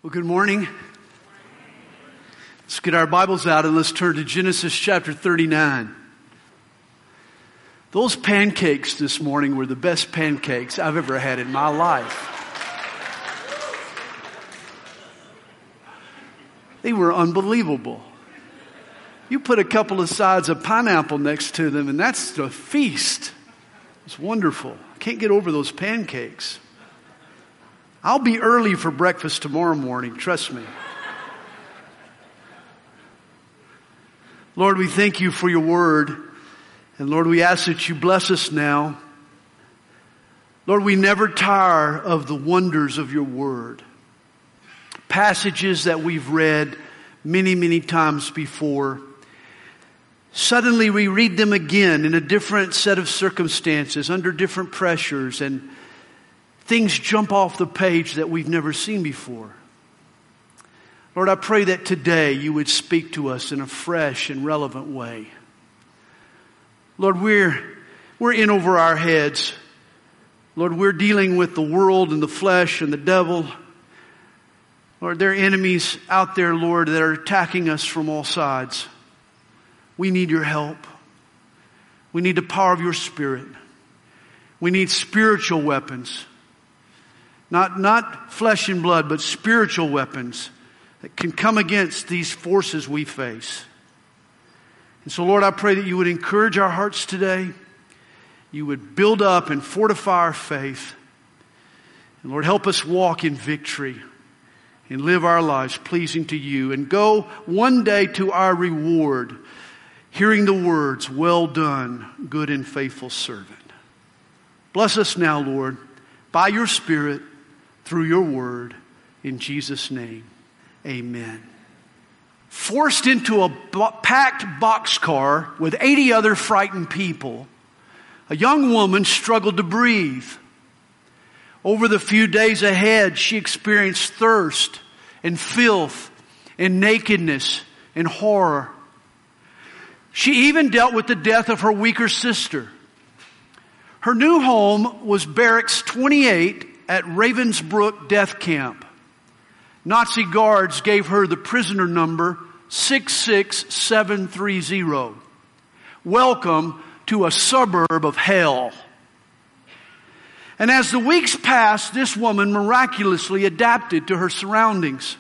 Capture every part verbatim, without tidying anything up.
Well, good morning. Let's get our Bibles out and let's turn to Genesis chapter thirty-nine. Those pancakes this morning were the best pancakes I've ever had in my life. They were unbelievable. You put a couple of sides of pineapple next to them and that's the feast. It's wonderful. I can't get over those pancakes. I'll be early for breakfast tomorrow morning, trust me. Lord, we thank you for your word. And Lord, we ask that you bless us now. Lord, we never tire of the wonders of your word. Passages that we've read many, many times before. Suddenly we read them again in a different set of circumstances, under different pressures, and things jump off the page that we've never seen before. Lord, I pray that today you would speak to us in a fresh and relevant way. Lord, we're, we're in over our heads. Lord, we're dealing with the world and the flesh and the devil. Lord, there are enemies out there, Lord, that are attacking us from all sides. We need your help. We need the power of your Spirit. We need spiritual weapons. Not, not flesh and blood, but spiritual weapons that can come against these forces we face. And so, Lord, I pray that you would encourage our hearts today. You would build up and fortify our faith. And Lord, help us walk in victory and live our lives pleasing to you. And go one day to our reward, hearing the words, "Well done, good and faithful servant." Bless us now, Lord, by your Spirit, through your word, in Jesus' name, amen. Forced into a packed boxcar with eighty other frightened people, a young woman struggled to breathe. Over the few days ahead, she experienced thirst and filth and nakedness and horror. She even dealt with the death of her weaker sister. Her new home was Barracks twenty-eight at Ravensbrück Death Camp. Nazi guards gave her the prisoner number six six seven three zero. Welcome to a suburb of hell. And as the weeks passed, this woman miraculously adapted to her surroundings.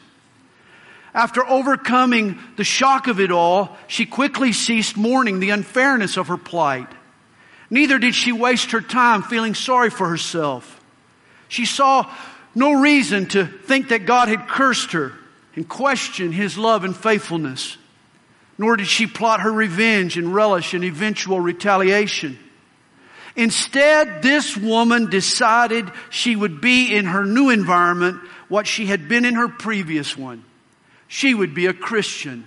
After overcoming the shock of it all, she quickly ceased mourning the unfairness of her plight. Neither did she waste her time feeling sorry for herself. She saw no reason to think that God had cursed her and question his love and faithfulness. Nor did she plot her revenge and relish in eventual retaliation. Instead, this woman decided she would be in her new environment what she had been in her previous one. She would be a Christian.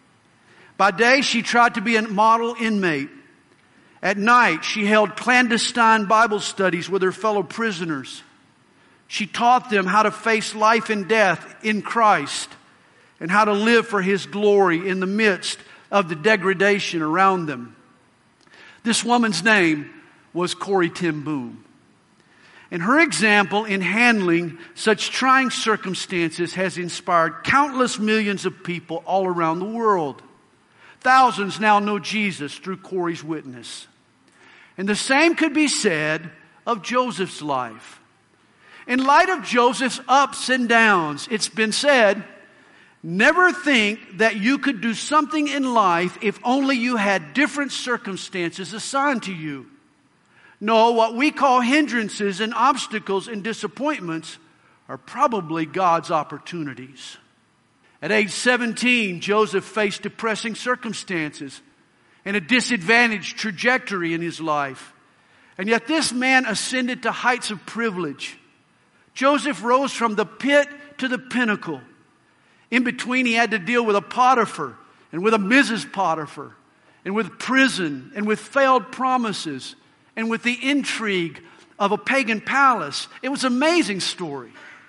By day, she tried to be a model inmate. At night, she held clandestine Bible studies with her fellow prisoners. She taught them how to face life and death in Christ and how to live for his glory in the midst of the degradation around them. This woman's name was Corrie ten Boom. And her example in handling such trying circumstances has inspired countless millions of people all around the world. Thousands now know Jesus through Corrie's witness. And the same could be said of Joseph's life. In light of Joseph's ups and downs, it's been said, never think that you could do something in life if only you had different circumstances assigned to you. No, what we call hindrances and obstacles and disappointments are probably God's opportunities. At age seventeen, Joseph faced depressing circumstances and a disadvantaged trajectory in his life. And yet this man ascended to heights of privilege. Joseph rose from the pit to the pinnacle. In between, he had to deal with a Potiphar and with a Missus Potiphar and with prison and with failed promises and with the intrigue of a pagan palace. It was an amazing story.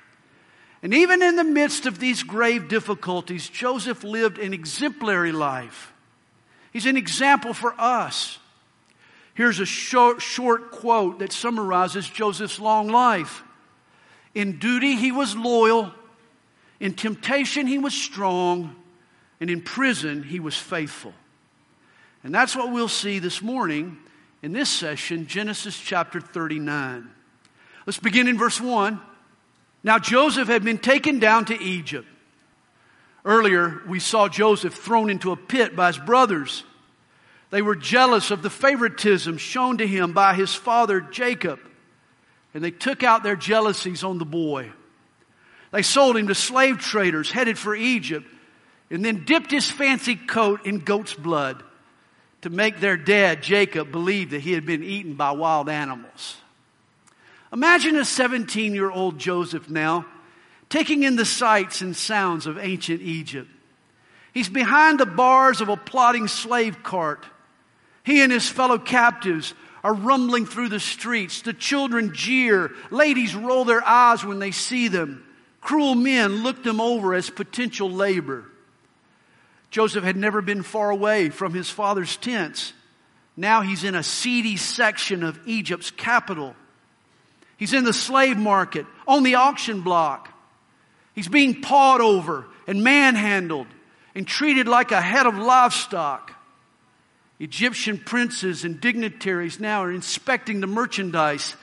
And even in the midst of these grave difficulties, Joseph lived an exemplary life. He's an example for us. Here's a short, short quote that summarizes Joseph's long life. In duty, he was loyal. In temptation, he was strong. And in prison, he was faithful. And that's what we'll see this morning in this session, Genesis chapter thirty-nine. Let's begin in verse one. Now Joseph had been taken down to Egypt. Earlier, we saw Joseph thrown into a pit by his brothers. They were jealous of the favoritism shown to him by his father Jacob. And they took out their jealousies on the boy. They sold him to slave traders headed for Egypt, and then dipped his fancy coat in goat's blood to make their dad, Jacob, believe that he had been eaten by wild animals. Imagine a seventeen-year-old Joseph now, taking in the sights and sounds of ancient Egypt. He's behind the bars of a plodding slave cart. He and his fellow captives are rumbling through the streets. The children jeer. Ladies roll their eyes when they see them. Cruel men look them over as potential labor. Joseph had never been far away from his father's tents. Now he's in a seedy section of Egypt's capital. He's in the slave market, on the auction block. He's being pawed over and manhandled and treated like a head of livestock. Egyptian princes and dignitaries now are inspecting the merchandise.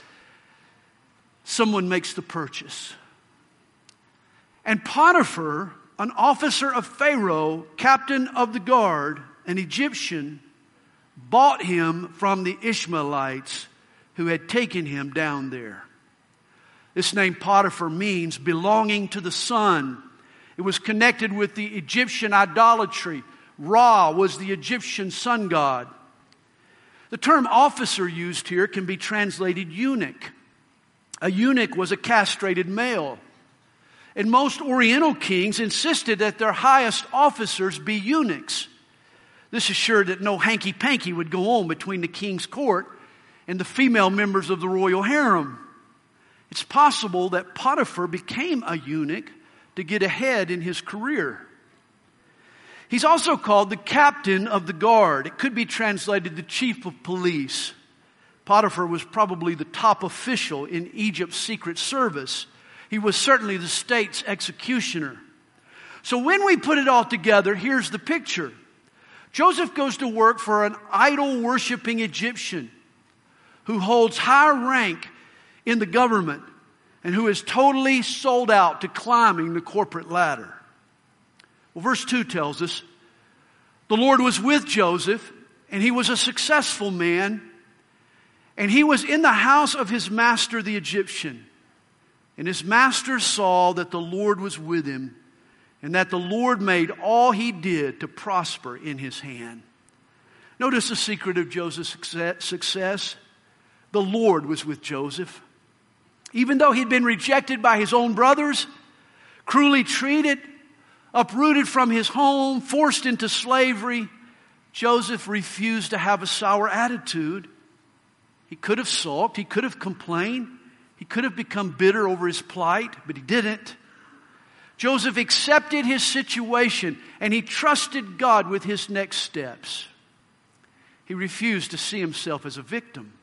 Someone makes the purchase. And Potiphar, an officer of Pharaoh, captain of the guard, an Egyptian, bought him from the Ishmaelites who had taken him down there. This name Potiphar means belonging to the sun. It was connected with the Egyptian idolatry. Ra was the Egyptian sun god. The term officer used here can be translated eunuch. A eunuch was a castrated male. And most Oriental kings insisted that their highest officers be eunuchs. This assured that no hanky-panky would go on between the king's court and the female members of the royal harem. It's possible that Potiphar became a eunuch to get ahead in his career. He's also called the captain of the guard. It could be translated the chief of police. Potiphar was probably the top official in Egypt's secret service. He was certainly the state's executioner. So when we put it all together, here's the picture. Joseph goes to work for an idol-worshiping Egyptian who holds high rank in the government and who is totally sold out to climbing the corporate ladder. Well, verse two tells us, the Lord was with Joseph, and he was a successful man, and he was in the house of his master the Egyptian. And his master saw that the Lord was with him, and that the Lord made all he did to prosper in his hand. Notice the secret of Joseph's success. The Lord was with Joseph. Even though he'd been rejected by his own brothers, cruelly treated, uprooted from his home, forced into slavery, Joseph refused to have a sour attitude. He could have sulked, he could have complained, he could have become bitter over his plight, but he didn't. Joseph accepted his situation and he trusted God with his next steps. He refused to see himself as a victim.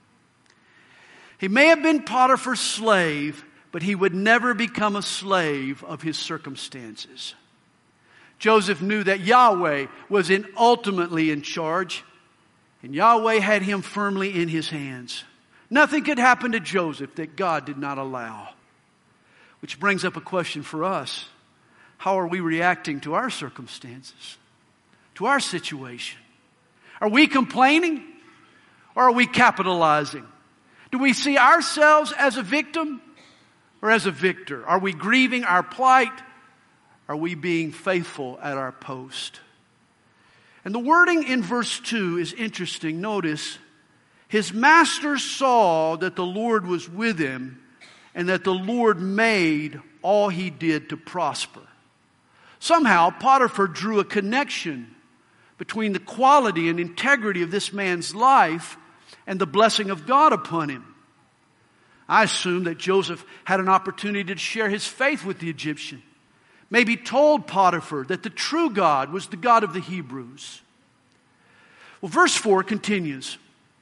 He may have been Potiphar's slave, but he would never become a slave of his circumstances. Joseph knew that Yahweh was in ultimately in charge, and Yahweh had him firmly in his hands. Nothing could happen to Joseph that God did not allow. Which brings up a question for us. How are we reacting to our circumstances? To our situation? Are we complaining? Or are we capitalizing? Do we see ourselves as a victim or as a victor? Are we grieving our plight? Are we being faithful at our post? And the wording in verse two is interesting. Notice, his master saw that the Lord was with him and that the Lord made all he did to prosper. Somehow, Potiphar drew a connection between the quality and integrity of this man's life and the blessing of God upon him. I assume that Joseph had an opportunity to share his faith with the Egyptian. Maybe told Potiphar that the true God was the God of the Hebrews. Well, verse four continues.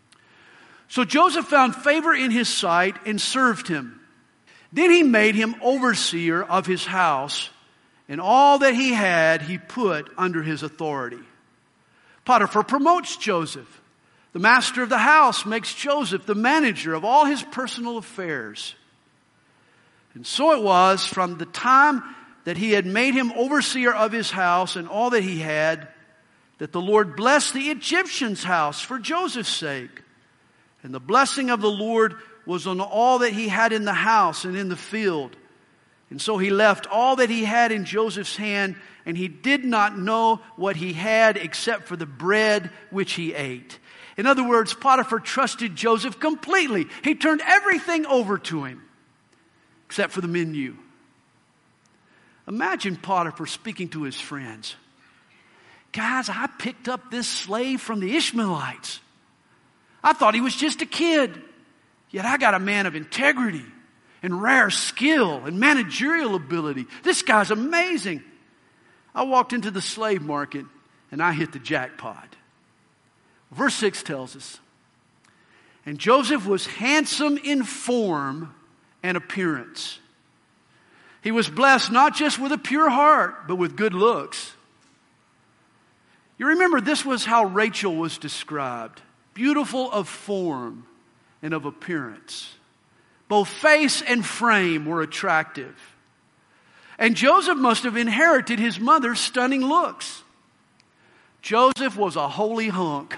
So Joseph found favor in his sight and served him. Then he made him overseer of his house and all that he had he put under his authority. Potiphar promotes Joseph. The master of the house makes Joseph the manager of all his personal affairs. And so it was from the time that he had made him overseer of his house and all that he had, that the Lord blessed the Egyptian's house for Joseph's sake. And the blessing of the Lord was on all that he had in the house and in the field. And so he left all that he had in Joseph's hand, and he did not know what he had except for the bread which he ate. In other words, Potiphar trusted Joseph completely. He turned everything over to him, except for the menu. Imagine Potiphar speaking to his friends. Guys, I picked up this slave from the Ishmaelites. I thought he was just a kid. Yet I got a man of integrity and rare skill and managerial ability. This guy's amazing. I walked into the slave market and I hit the jackpot. Verse six tells us, and Joseph was handsome in form and appearance. He was blessed not just with a pure heart, but with good looks. You remember this was how Rachel was described. Beautiful of form and of appearance. Both face and frame were attractive. And Joseph must have inherited his mother's stunning looks. Joseph was a holy hunk.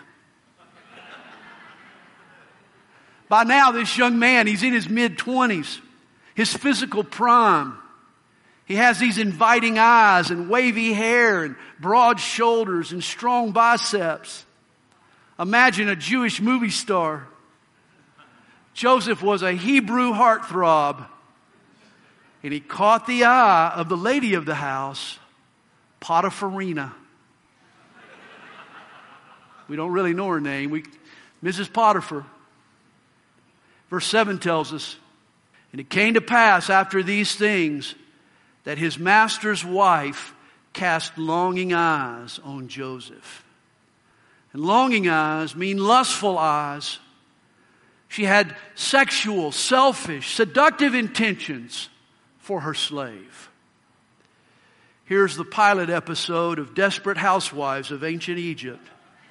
By now, this young man, he's in his mid-twenties. His physical prime. He has these inviting eyes and wavy hair and broad shoulders and strong biceps. Imagine a Jewish movie star. Joseph was a Hebrew heartthrob. And he caught the eye of the lady of the house, Potipharina. We don't really know her name. We, Missus Potiphar. Verse seven tells us, and it came to pass after these things that his master's wife cast longing eyes on Joseph. And longing eyes mean lustful eyes. She had sexual, selfish, seductive intentions for her slave. Here's the pilot episode of Desperate Housewives of Ancient Egypt.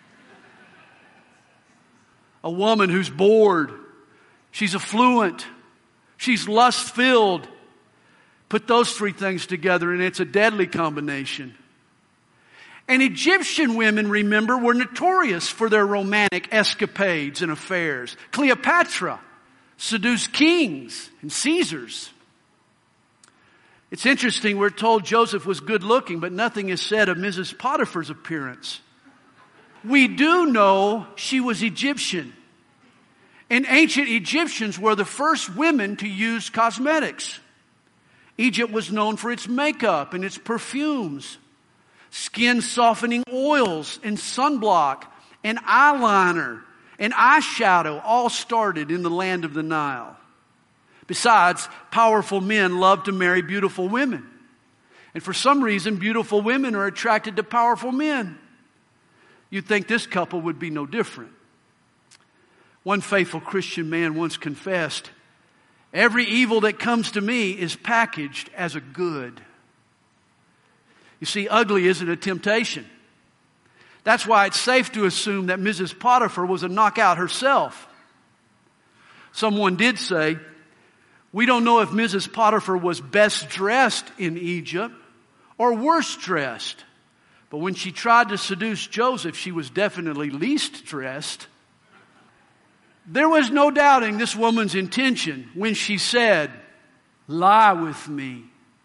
A woman who's bored. She's affluent. She's lust-filled. Put those three things together and it's a deadly combination. And Egyptian women, remember, were notorious for their romantic escapades and affairs. Cleopatra seduced kings and Caesars. It's interesting, we're told Joseph was good looking, but nothing is said of Missus Potiphar's appearance. We do know she was Egyptian. And ancient Egyptians were the first women to use cosmetics. Egypt was known for its makeup and its perfumes, skin softening oils and sunblock and eyeliner and eyeshadow all started in the land of the Nile. Besides, powerful men love to marry beautiful women. And for some reason, beautiful women are attracted to powerful men. You'd think this couple would be no different. One faithful Christian man once confessed, every evil that comes to me is packaged as a good. You see, ugly isn't a temptation. That's why it's safe to assume that Missus Potiphar was a knockout herself. Someone did say, we don't know if Missus Potiphar was best dressed in Egypt or worse dressed. But when she tried to seduce Joseph, she was definitely least dressed. There was no doubting this woman's intention when she said, lie with me.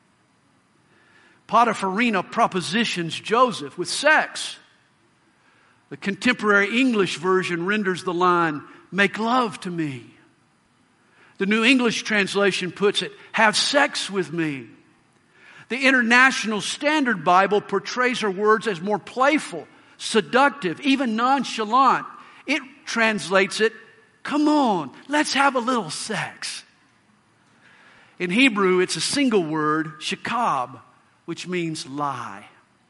Potipharina propositions Joseph with sex. The contemporary English version renders the line, make love to me. The New English translation puts it, have sex with me. The International Standard Bible portrays her words as more playful, seductive, even nonchalant. It translates it, come on, let's have a little sex. In Hebrew, it's a single word, shakab, which means lie.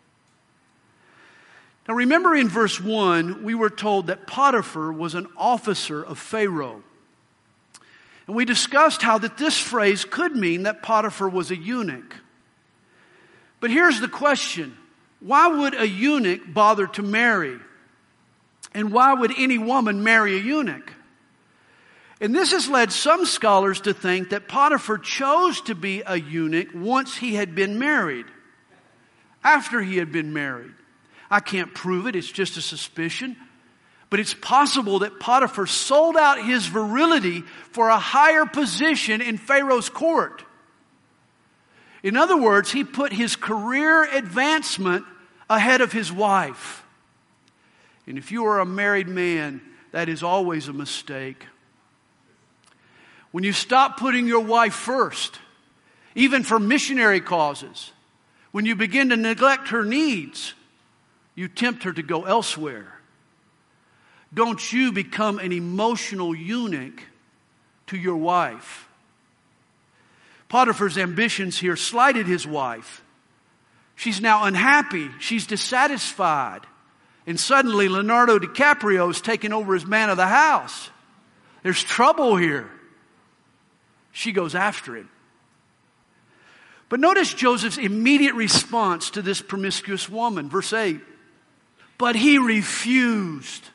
Now remember in verse one, we were told that Potiphar was an officer of Pharaoh. And we discussed how that this phrase could mean that Potiphar was a eunuch. But here's the question. Why would a eunuch bother to marry? And why would any woman marry a eunuch? And this has led some scholars to think that Potiphar chose to be a eunuch once he had been married. After he had been married. I can't prove it, it's just a suspicion. But it's possible that Potiphar sold out his virility for a higher position in Pharaoh's court. In other words, he put his career advancement ahead of his wife. And if you are a married man, that is always a mistake. When you stop putting your wife first, even for missionary causes, when you begin to neglect her needs, you tempt her to go elsewhere. Don't you become an emotional eunuch to your wife. Potiphar's ambitions here slighted his wife. She's now unhappy. She's dissatisfied. And suddenly Leonardo DiCaprio is taking over as man of the house. There's trouble here. She goes after him. But notice Joseph's immediate response to this promiscuous woman. Verse eight. But he refused.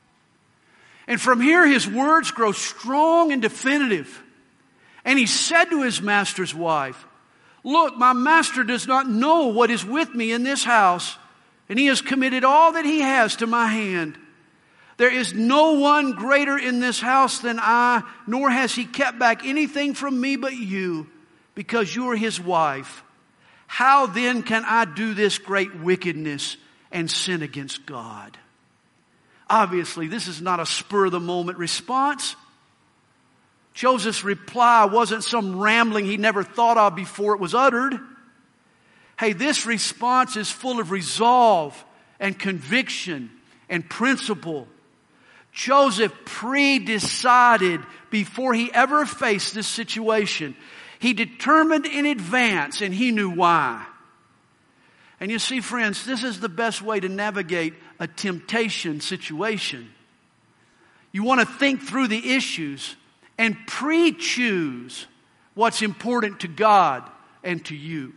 And from here his words grow strong and definitive. And he said to his master's wife, look, my master does not know what is with me in this house, and he has committed all that he has to my hand. There is no one greater in this house than I, nor has he kept back anything from me but you, because you are his wife. How then can I do this great wickedness and sin against God? Obviously, this is not a spur-of-the-moment response. Joseph's reply wasn't some rambling he never thought of before it was uttered. Hey, this response is full of resolve and conviction and principle. Joseph pre-decided before he ever faced this situation. He determined in advance, and he knew why. And you see, friends, this is the best way to navigate a temptation situation. You want to think through the issues and pre-choose what's important to God and to you.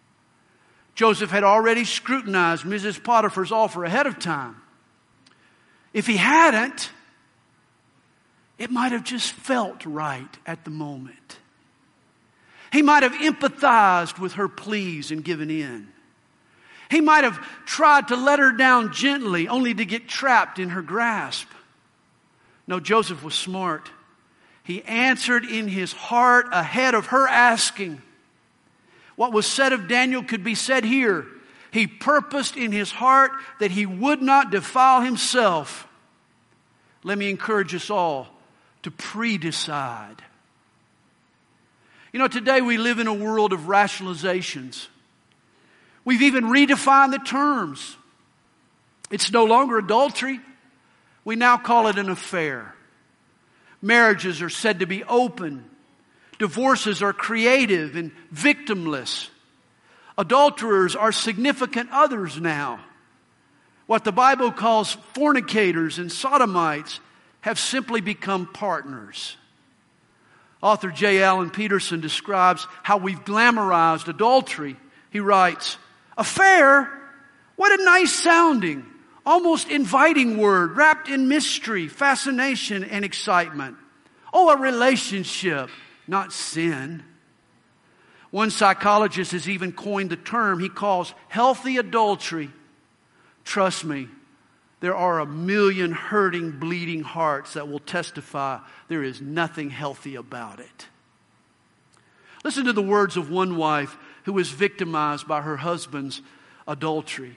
Joseph had already scrutinized Missus Potiphar's offer ahead of time. If he hadn't, it might have just felt right at the moment. He might have empathized with her pleas and given in. He might have tried to let her down gently, only to get trapped in her grasp. No, Joseph was smart. He answered in his heart ahead of her asking. What was said of Daniel could be said here. He purposed in his heart that he would not defile himself. Let me encourage us all to pre-decide. You know, today we live in a world of rationalizations. We've even redefined the terms. It's no longer adultery. We now call it an affair. Marriages are said to be open. Divorces are creative and victimless. Adulterers are significant others now. What the Bible calls fornicators and sodomites have simply become partners. Author J. Allen Peterson describes how we've glamorized adultery. He writes, affair? What a nice sounding, almost inviting word wrapped in mystery, fascination, and excitement. Oh, a relationship, not sin. One psychologist has even coined the term he calls healthy adultery. Trust me, there are a million hurting, bleeding hearts that will testify there is nothing healthy about it. Listen to the words of one wife who was victimized by her husband's adultery.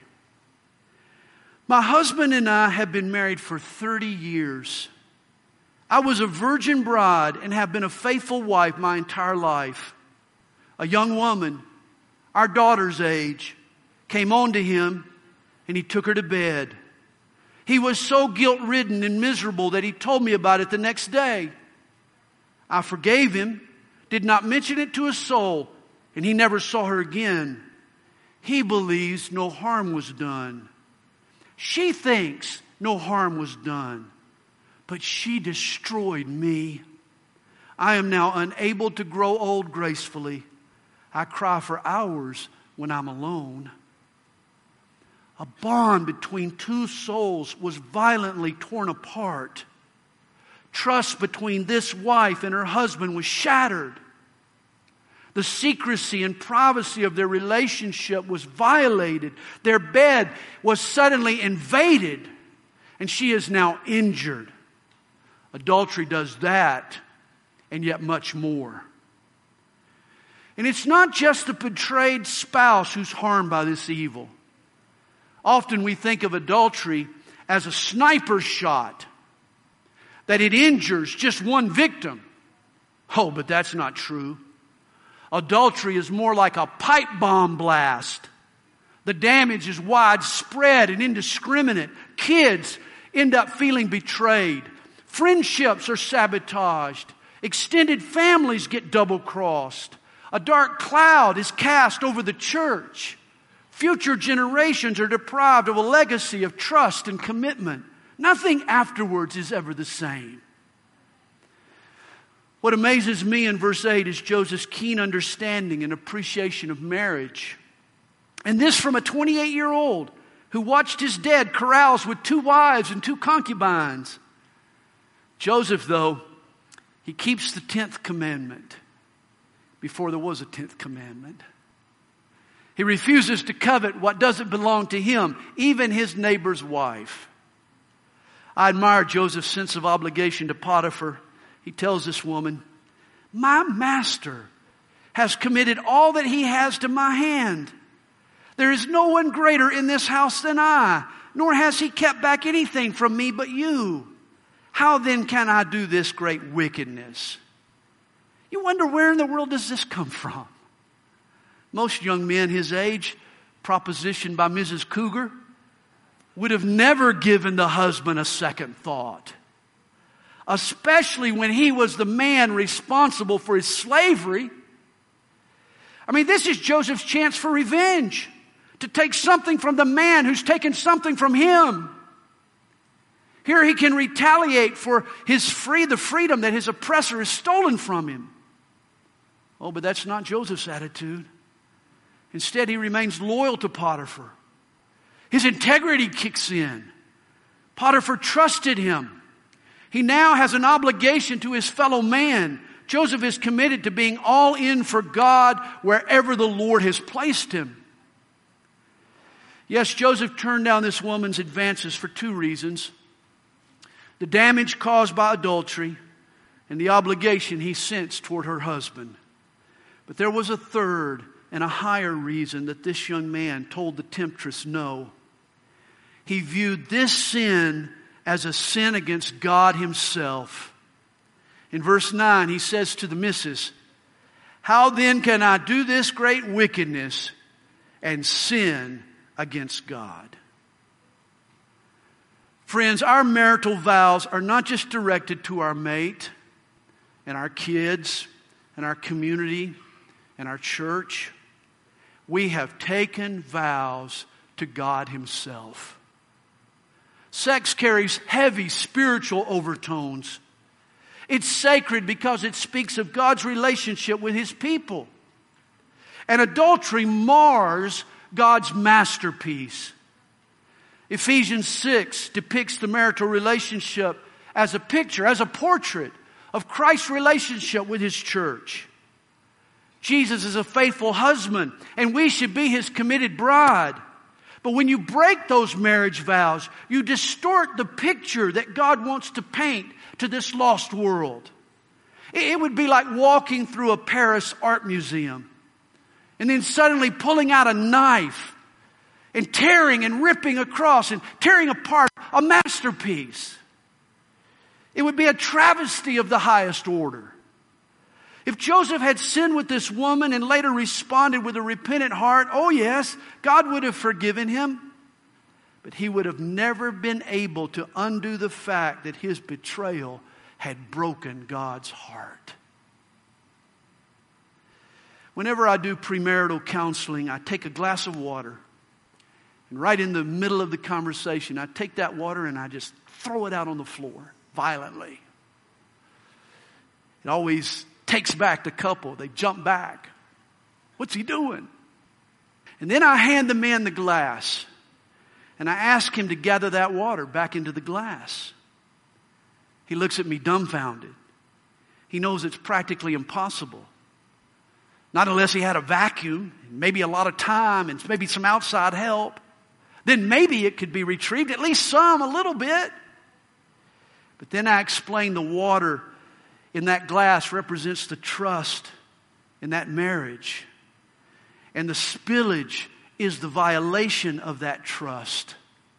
My husband and I have been married for thirty years. I was a virgin bride and have been a faithful wife my entire life. A young woman, our daughter's age, came on to him and he took her to bed. He was so guilt-ridden and miserable that he told me about it the next day. I forgave him, did not mention it to a soul, and he never saw her again. He believes no harm was done. She thinks no harm was done, but she destroyed me. I am now unable to grow old gracefully. I cry for hours when I'm alone. A bond between two souls was violently torn apart. Trust between this wife and her husband was shattered. The secrecy and privacy of their relationship was violated. Their bed was suddenly invaded, and she is now injured. Adultery does that, and yet much more. And it's not just the betrayed spouse who's harmed by this evil. Often we think of adultery as a sniper shot, that it injures just one victim. Oh, but that's not true. Adultery is more like a pipe bomb blast. The damage is widespread and indiscriminate. Kids end up feeling betrayed. Friendships are sabotaged. Extended families get double-crossed. A dark cloud is cast over the church. Future generations are deprived of a legacy of trust and commitment. Nothing afterwards is ever the same. What amazes me in verse eight is Joseph's keen understanding and appreciation of marriage. And this from a twenty-eight-year-old who watched his dad carouse with two wives and two concubines. Joseph, though, he keeps the tenth commandment before there was a tenth commandment. He refuses to covet what doesn't belong to him, even his neighbor's wife. I admire Joseph's sense of obligation to Potiphar. He tells this woman, "My master has committed all that he has to my hand. There is no one greater in this house than I, nor has he kept back anything from me but you. How then can I do this great wickedness?" You wonder, where in the world does this come from? Most young men his age, propositioned by Missus Cougar, would have never given the husband a second thought. Especially when he was the man responsible for his slavery. I mean, this is Joseph's chance for revenge. To take something from the man who's taken something from him. Here he can retaliate for his free, the freedom that his oppressor has stolen from him. Oh, but that's not Joseph's attitude. Instead, he remains loyal to Potiphar. His integrity kicks in. Potiphar trusted him. He now has an obligation to his fellow man. Joseph is committed to being all in for God wherever the Lord has placed him. Yes, Joseph turned down this woman's advances for two reasons. The damage caused by adultery and the obligation he sensed toward her husband. But there was a third and a higher reason that this young man told the temptress no. He viewed this sin as a sin against God himself. In verse nine, he says to the missus, "How then can I do this great wickedness and sin against God?" Friends, our marital vows are not just directed to our mate and our kids and our community and our church. We have taken vows to God himself. Sex carries heavy spiritual overtones. It's sacred because it speaks of God's relationship with his people. And adultery mars God's masterpiece. Ephesians six depicts the marital relationship as a picture, as a portrait of Christ's relationship with his church. Jesus is a faithful husband, and we should be his committed bride. But when you break those marriage vows, you distort the picture that God wants to paint to this lost world. It would be like walking through a Paris art museum and then suddenly pulling out a knife and tearing and ripping across and tearing apart a masterpiece. It would be a travesty of the highest order. If Joseph had sinned with this woman and later responded with a repentant heart, oh yes, God would have forgiven him. But he would have never been able to undo the fact that his betrayal had broken God's heart. Whenever I do premarital counseling, I take a glass of water. And right in the middle of the conversation, I take that water and I just throw it out on the floor violently. It always takes back the couple. They jump back. What's he doing? And then I hand the man the glass. And I ask him to gather that water back into the glass. He looks at me dumbfounded. He knows it's practically impossible. Not unless he had a vacuum, maybe a lot of time, and maybe some outside help. Then maybe it could be retrieved, at least some, a little bit. But then I explain the water in that glass represents the trust in that marriage. And the spillage is the violation of that trust.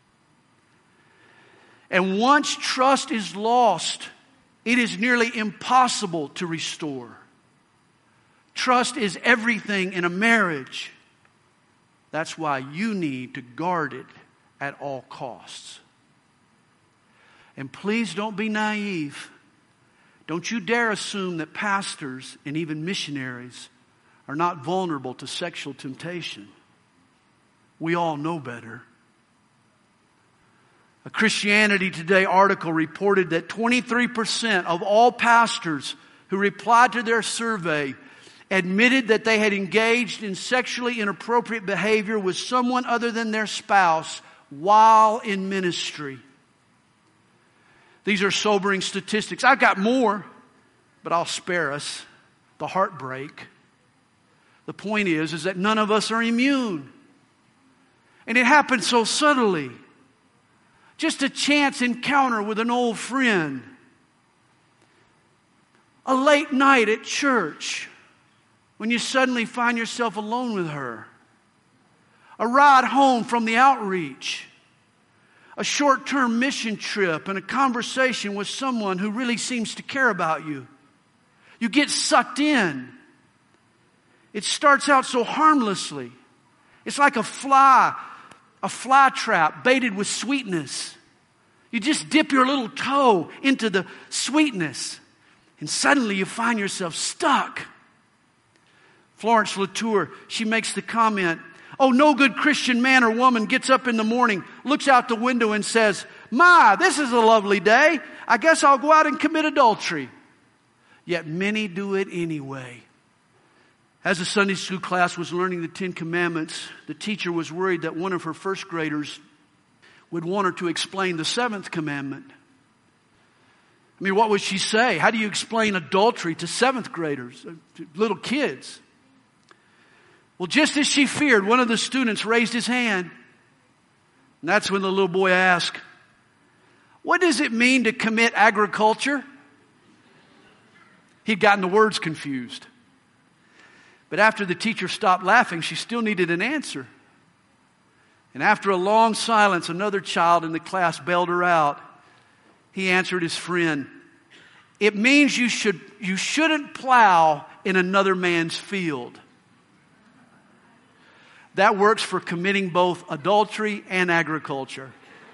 And once trust is lost, it is nearly impossible to restore. Trust is everything in a marriage. That's why you need to guard it at all costs. And please don't be naive. Don't you dare assume that pastors and even missionaries are not vulnerable to sexual temptation. We all know better. A Christianity Today article reported that twenty-three percent of all pastors who replied to their survey admitted that they had engaged in sexually inappropriate behavior with someone other than their spouse while in ministry. These are sobering statistics. I've got more, but I'll spare us the heartbreak. The point is, is that none of us are immune. And it happened so subtly. Just a chance encounter with an old friend. A late night at church when you suddenly find yourself alone with her. A ride home from the outreach. A short-term mission trip and a conversation with someone who really seems to care about you. You get sucked in. It starts out so harmlessly. It's like a fly, a fly trap baited with sweetness. You just dip your little toe into the sweetness, and suddenly you find yourself stuck. Florence Latour, she makes the comment, oh, no good Christian man or woman gets up in the morning, looks out the window and says, my, this is a lovely day. I guess I'll go out and commit adultery. Yet many do it anyway. As the Sunday school class was learning the Ten Commandments, the teacher was worried that one of her first graders would want her to explain the seventh commandment. I mean, what would she say? How do you explain adultery to seventh graders, to little kids? Well, just as she feared, one of the students raised his hand. And that's when the little boy asked, what does it mean to commit agriculture? He'd gotten the words confused. But after the teacher stopped laughing, she still needed an answer. And after a long silence, another child in the class bailed her out. He answered his friend, it means you should, you shouldn't plow in another man's field. That works for committing both adultery and agriculture.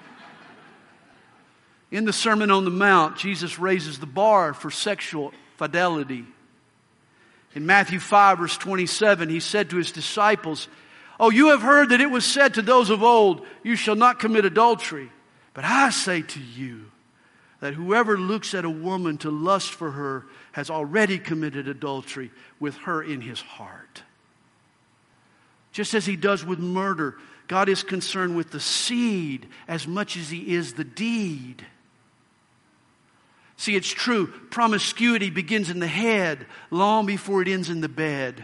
In the Sermon on the Mount, Jesus raises the bar for sexual fidelity. In Matthew five, verse twenty-seven, he said to his disciples, oh, you have heard that it was said to those of old, you shall not commit adultery. But I say to you that whoever looks at a woman to lust for her has already committed adultery with her in his heart. Just as he does with murder, God is concerned with the seed as much as he is the deed. See, it's true, promiscuity begins in the head long before it ends in the bed.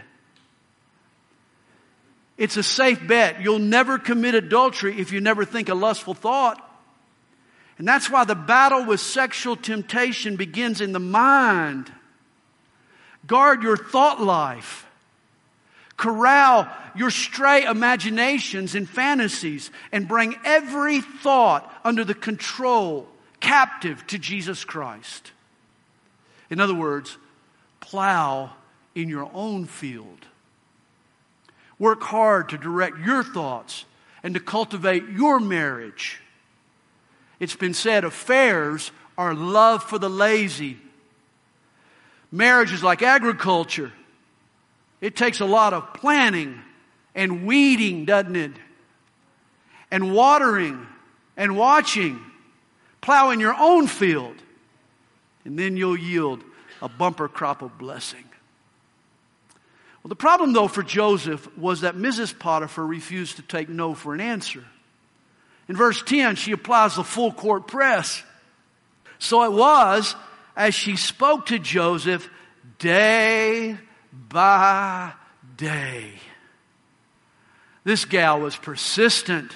It's a safe bet. You'll never commit adultery if you never think a lustful thought. And that's why the battle with sexual temptation begins in the mind. Guard your thought life. Corral your stray imaginations and fantasies and bring every thought under the control, captive to Jesus Christ. In other words, plow in your own field. Work hard to direct your thoughts and to cultivate your marriage. It's been said affairs are love for the lazy. Marriage is like agriculture. It takes a lot of planning and weeding, doesn't it? And watering and watching. Plow in your own field. And then you'll yield a bumper crop of blessing. Well, the problem, though, for Joseph was that Missus Potiphar refused to take no for an answer. In verse ten, she applies the full court press. So it was, as she spoke to Joseph, day by day. This gal was persistent.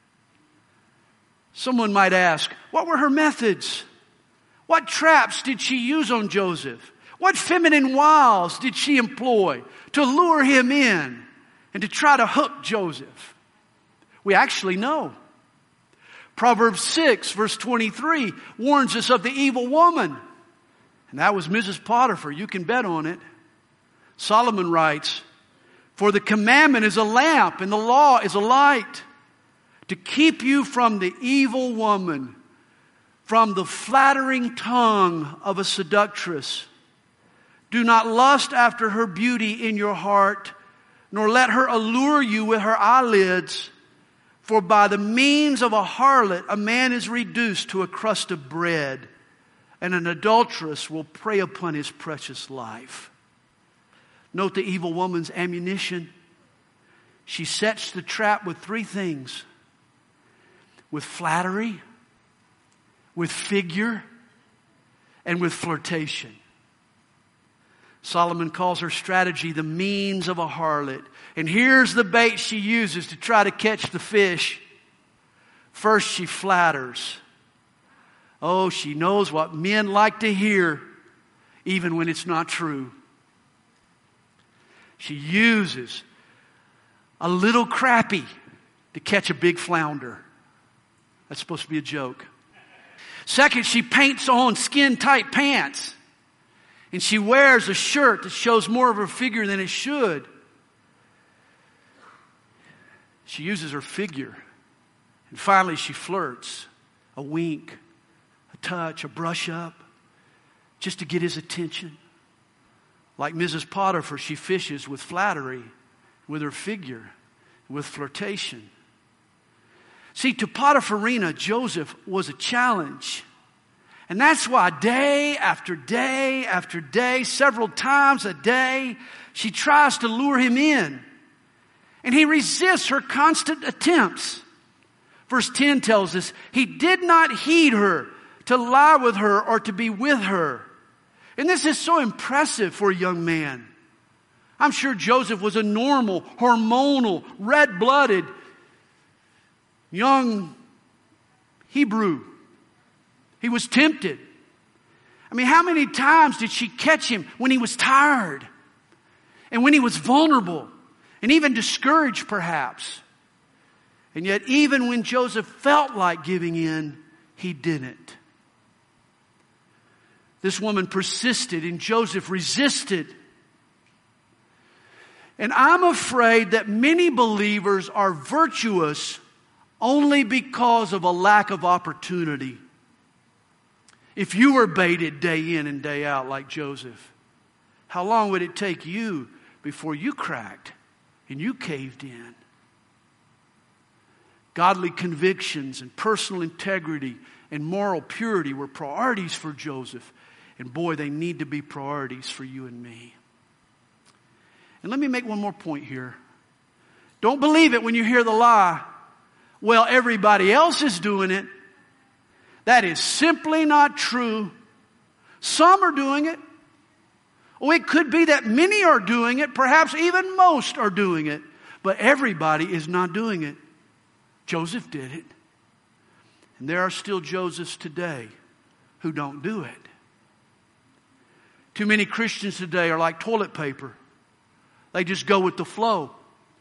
Someone might ask, what were her methods? What traps did she use on Joseph? What feminine wiles did she employ to lure him in and to try to hook Joseph? We actually know. Proverbs six verse twenty-three warns us of the evil woman. And that was Missus Potiphar. You can bet on it. Solomon writes, for the commandment is a lamp and the law is a light, to keep you from the evil woman, from the flattering tongue of a seductress. Do not lust after her beauty in your heart, nor let her allure you with her eyelids. For by the means of a harlot, a man is reduced to a crust of bread, and an adulteress will prey upon his precious life. Note the evil woman's ammunition. She sets the trap with three things. With flattery, with figure, and with flirtation. Solomon calls her strategy the means of a harlot. And here's the bait she uses to try to catch the fish. First, she flatters. Oh, she knows what men like to hear, even when it's not true. She uses a little crappie to catch a big flounder. That's supposed to be a joke. Second, she paints on skin-tight pants. And she wears a shirt that shows more of her figure than it should. She uses her figure. And finally, she flirts. A wink, a touch, a brush up, just to get his attention. Like Missus Potiphar, she fishes with flattery, with her figure, with flirtation. See, to Potipharina, Joseph was a challenge. And that's why day after day after day, several times a day, she tries to lure him in. And he resists her constant attempts. Verse ten tells us, he did not heed her to lie with her or to be with her. And this is so impressive for a young man. I'm sure Joseph was a normal, hormonal, red-blooded, young Hebrew. He was tempted. I mean, how many times did she catch him when he was tired? And when he was vulnerable? And even discouraged, perhaps? And yet, even when Joseph felt like giving in, he didn't. This woman persisted and Joseph resisted. And I'm afraid that many believers are virtuous only because of a lack of opportunity. If you were baited day in and day out like Joseph, how long would it take you before you cracked and you caved in? Godly convictions and personal integrity and moral purity were priorities for Joseph. And boy, they need to be priorities for you and me. And let me make one more point here. Don't believe it when you hear the lie. Well, everybody else is doing it. That is simply not true. Some are doing it. Oh, it could be that many are doing it. Perhaps even most are doing it. But everybody is not doing it. Joseph did it. And there are still Josephs today who don't do it. Too many Christians today are like toilet paper. They just go with the flow.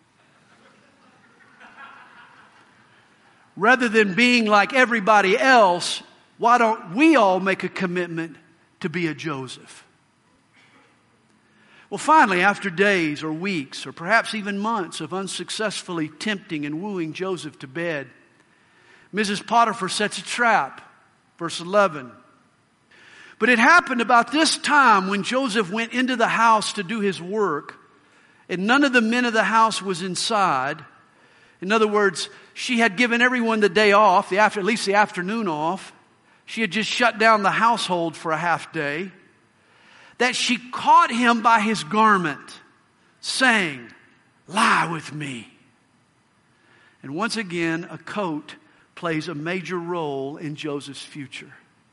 Rather than being like everybody else, why don't we all make a commitment to be a Joseph? Well, finally, after days or weeks or perhaps even months of unsuccessfully tempting and wooing Joseph to bed, Missus Potiphar sets a trap. Verse eleven. But it happened about this time when Joseph went into the house to do his work, and none of the men of the house was inside. In other words, she had given everyone the day off, the after, at least the afternoon off. She had just shut down the household for a half day. That she caught him by his garment. saying, lie with me. And once again, a coat plays a major role in Joseph's future.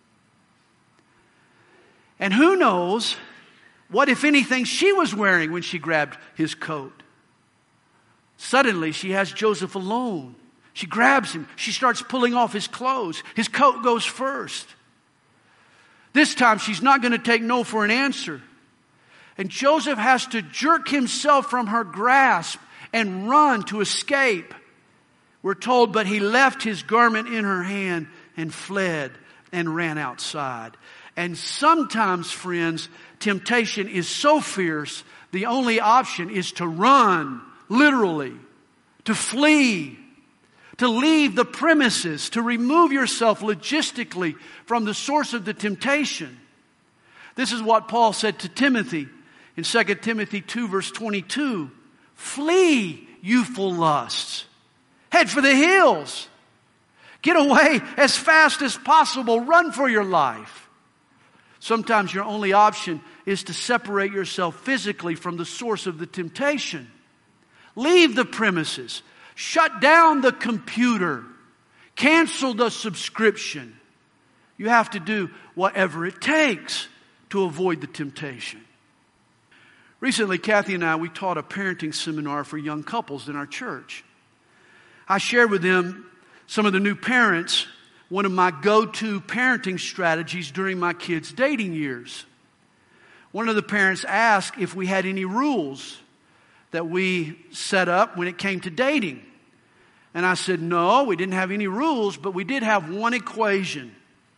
And who knows what, if anything, she was wearing when she grabbed his coat. Suddenly, she has Joseph alone. She grabs him. She starts pulling off his clothes. His coat goes first. This time, she's not going to take no for an answer. And Joseph has to jerk himself from her grasp and run to escape. We're told, but he left his garment in her hand and fled and ran outside. And sometimes, friends, temptation is so fierce, the only option is to run, literally, to flee, to leave the premises, to remove yourself logistically from the source of the temptation. This is what Paul said to Timothy in Second Timothy two, verse twenty-two. Flee youthful lusts. Head for the hills. Get away as fast as possible. Run for your life. Sometimes your only option is to separate yourself physically from the source of the temptation. Leave the premises. Shut down the computer. Cancel the subscription. You have to do whatever it takes to avoid the temptation. Recently, Kathy and I, we taught a parenting seminar for young couples in our church. I shared with them some of the new parents, one of my go-to parenting strategies during my kids' dating years. One of the parents asked if we had any rules that we set up when it came to dating. And I said, no, we didn't have any rules, but we did have one equation.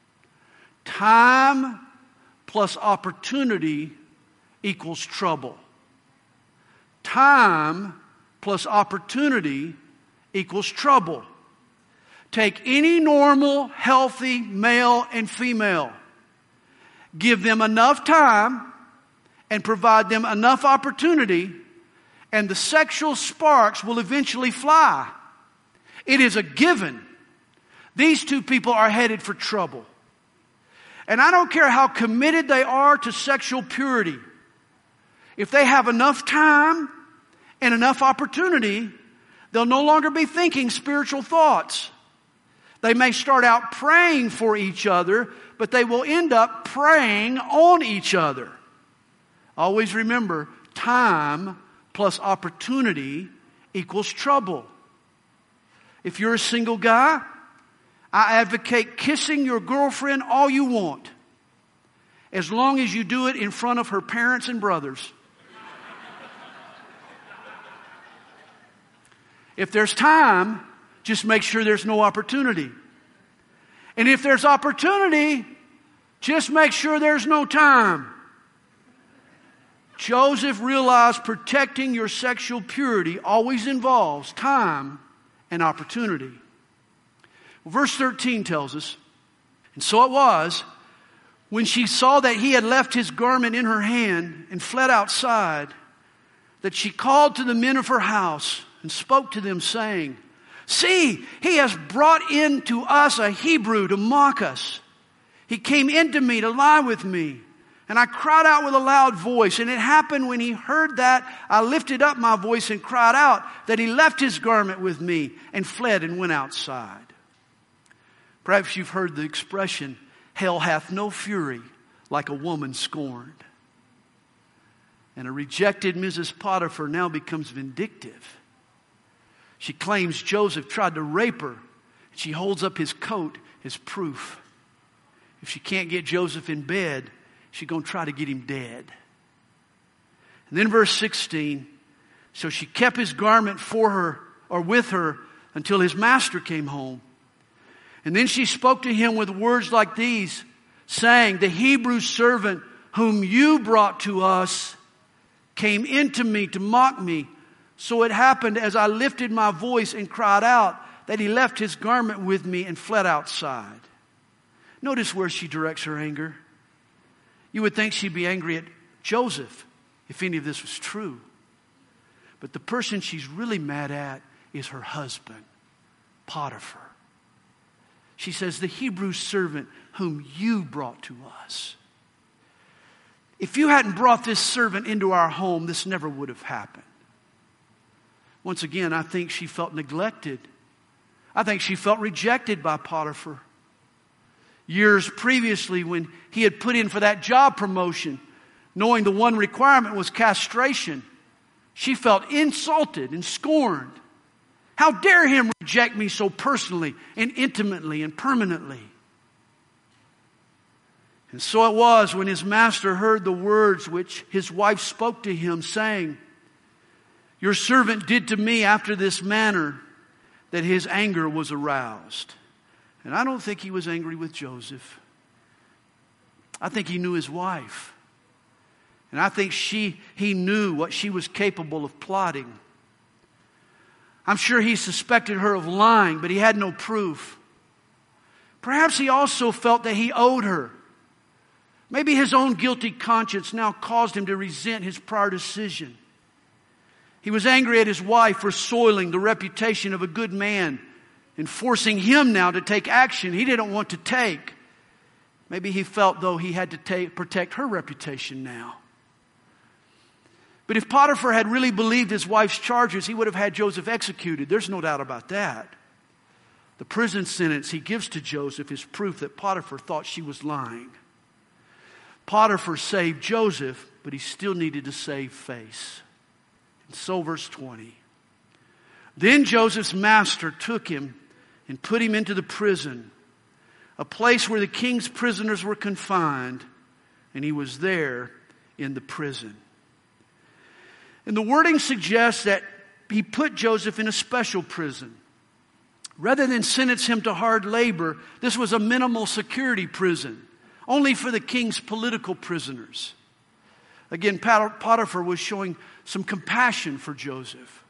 Time plus opportunity equals trouble. Time plus opportunity equals trouble. Take any normal, healthy male and female. Give them enough time and provide them enough opportunity, and the sexual sparks will eventually fly. It is a given. These two people are headed for trouble. And I don't care how committed they are to sexual purity. If they have enough time and enough opportunity, they'll no longer be thinking spiritual thoughts. They may start out praying for each other, but they will end up preying on each other. Always remember, time plus opportunity equals trouble. If you're a single guy, I advocate kissing your girlfriend all you want, as long as you do it in front of her parents and brothers. If there's time, just make sure there's no opportunity. And if there's opportunity, just make sure there's no time. Joseph realized protecting your sexual purity always involves time and opportunity. Well, verse thirteen tells us, and so it was, when she saw that he had left his garment in her hand and fled outside, that she called to the men of her house and spoke to them, saying, see, he has brought in to us a Hebrew to mock us. He came into me to lie with me. And I cried out with a loud voice. And it happened when he heard that, I lifted up my voice and cried out, that he left his garment with me and fled and went outside. Perhaps you've heard the expression, hell hath no fury like a woman scorned. And a rejected Missus Potiphar now becomes vindictive. She claims Joseph tried to rape her. She holds up his coat as proof. If she can't get Joseph in bed, she's going to try to get him dead. And then verse sixteen, so she kept his garment for her or with her until his master came home. And then she spoke to him with words like these, saying, the Hebrew servant whom you brought to us came into me to mock me. So it happened as I lifted my voice and cried out that he left his garment with me and fled outside. Notice where she directs her anger. You would think she'd be angry at Joseph if any of this was true. But the person she's really mad at is her husband, Potiphar. She says, the Hebrew servant whom you brought to us. if you hadn't brought this servant into our home, this never would have happened. Once again, I think she felt neglected. I think she felt rejected by Potiphar. Years previously, when he had put in for that job promotion, knowing the one requirement was castration, she felt insulted and scorned. How dare him reject me so personally and intimately and permanently? And so it was when his master heard the words which his wife spoke to him, saying, your servant did to me after this manner, that his anger was aroused. And I don't think he was angry with Joseph. I think he knew his wife. And I think she, he knew what she was capable of plotting. I'm sure he suspected her of lying, but he had no proof. Perhaps he also felt that he owed her. Maybe his own guilty conscience now caused him to resent his prior decision. He was angry at his wife for soiling the reputation of a good man and forcing him now to take action he didn't want to take. Maybe he felt, though, he had to take, protect her reputation now. But if Potiphar had really believed his wife's charges, he would have had Joseph executed. There's no doubt about that. The prison sentence he gives to Joseph is proof that Potiphar thought she was lying. Potiphar saved Joseph, but he still needed to save face. And so verse twenty. Then Joseph's master took him and put him into the prison, a place where the king's prisoners were confined, and he was there in the prison. And the wording suggests that he put Joseph in a special prison. Rather than sentence him to hard labor, this was a minimal security prison, only for the king's political prisoners. Again, Potiphar was showing some compassion for Joseph.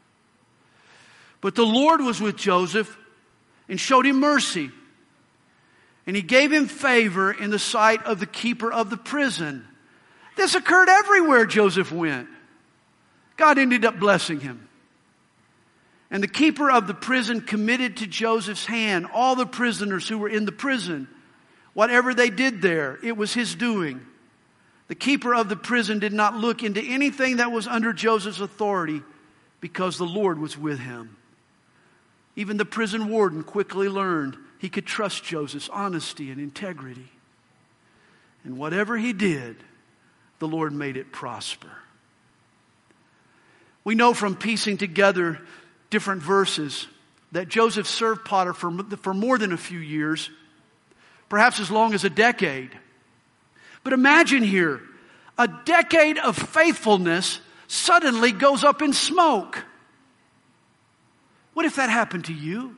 But the Lord was with Joseph and showed him mercy. And he gave him favor in the sight of the keeper of the prison. This occurred everywhere Joseph went. God ended up blessing him. And the keeper of the prison committed to Joseph's hand all the prisoners who were in the prison. Whatever they did there, it was his doing. The keeper of the prison did not look into anything that was under Joseph's authority because the Lord was with him. Even the prison warden quickly learned he could trust Joseph's honesty and integrity. And whatever he did, the Lord made it prosper. We know from piecing together different verses that Joseph served Potiphar for more than a few years, perhaps as long as a decade. But imagine here, a decade of faithfulness suddenly goes up in smoke. What if that happened to you?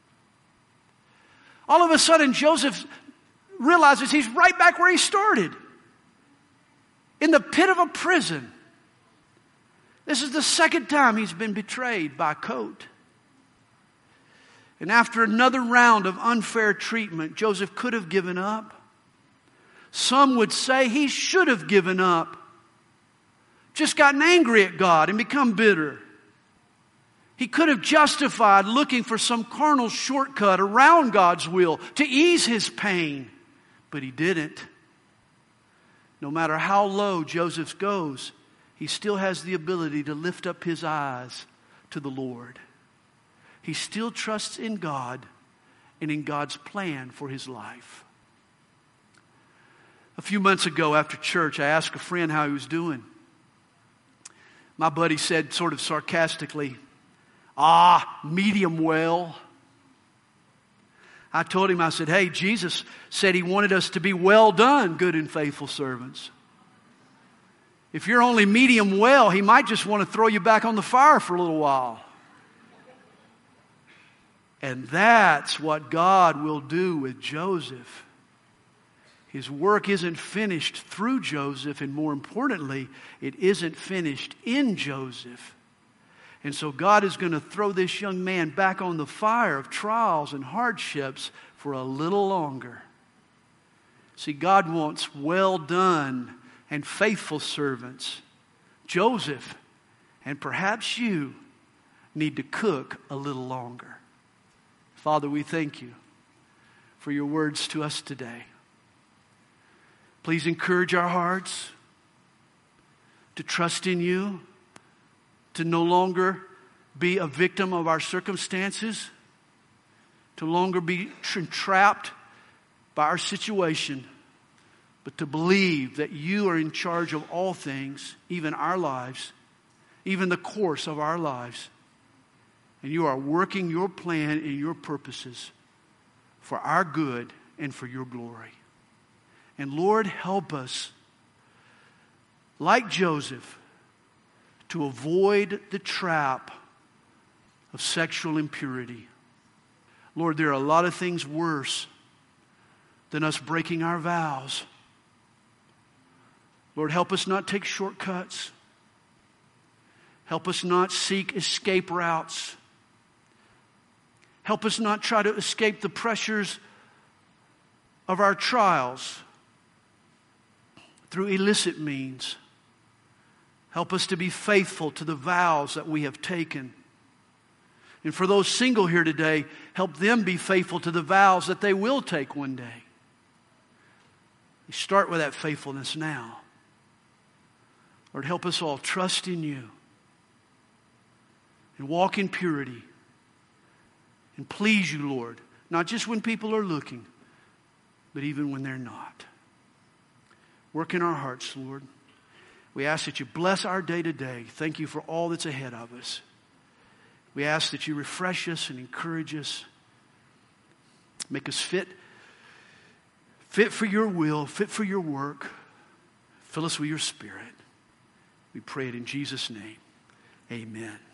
All of a sudden, Joseph realizes he's right back where he started, in the pit of a prison. This is the second time he's been betrayed by a coat. And after another round of unfair treatment, Joseph could have given up. Some would say he should have given up. Just gotten angry at God and become bitter. He could have justified looking for some carnal shortcut around God's will to ease his pain. But he didn't. No matter how low Joseph goes, he still has the ability to lift up his eyes to the Lord. He still trusts in God and in God's plan for his life. A few months ago after church, I asked a friend how he was doing. My buddy said sort of sarcastically, ah, medium well. I told him, I said, hey, Jesus said he wanted us to be well done, good and faithful servants. If you're only medium well, he might just want to throw you back on the fire for a little while. And that's what God will do with Joseph. His work isn't finished through Joseph, and more importantly, it isn't finished in Joseph. And so God is going to throw this young man back on the fire of trials and hardships for a little longer. See, God wants well done and faithful servants. Joseph, and perhaps you, need to cook a little longer. Father, we thank you for your words to us today. Please encourage our hearts. to trust in you, to no longer be a victim of our circumstances, to no longer be trapped by our situation, but to believe that you are in charge of all things, even our lives, even the course of our lives. And you are working your plan and your purposes for our good and for your glory. And Lord, help us, like Joseph, to avoid the trap of sexual impurity. Lord, there are a lot of things worse than us breaking our vows. Lord, help us not take shortcuts. Help us not seek escape routes. Help us not try to escape the pressures of our trials through illicit means. Help us to be faithful to the vows that we have taken. And for those single here today, help them be faithful to the vows that they will take one day. We start with that faithfulness now. Lord, help us all trust in you and walk in purity and please you, Lord, not just when people are looking, but even when they're not. Work in our hearts, Lord. We ask that you bless our day today. Thank you for all that's ahead of us. We ask that you refresh us and encourage us. Make us fit, fit for your will, fit for your work. Fill us with your Spirit. We pray it in Jesus' name. Amen.